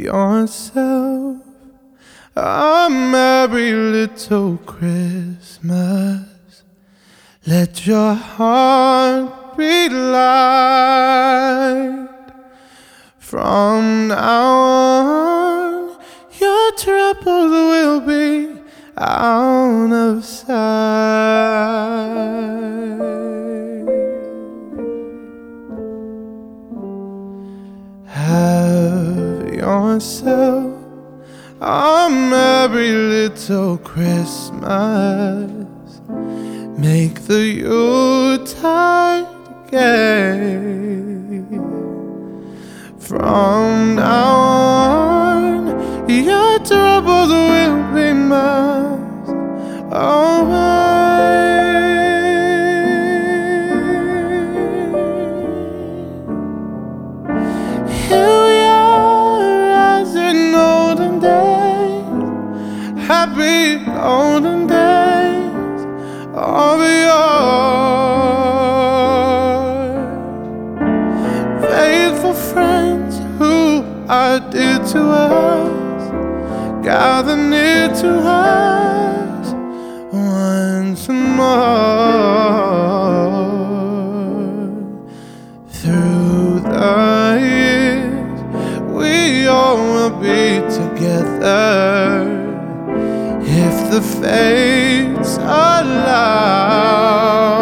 yourself a merry little Christmas. Let your heart be light. From now on, your troubles will be out of sight. Have yourself a merry little Christmas. Make the Yuletide gay. From now on, your troubles will be miles away. Here we are as in olden days, happy olden days of yore. Faithful friends who are dear to us, gather near to us once more. Through the years, we all will be together if the fates allow.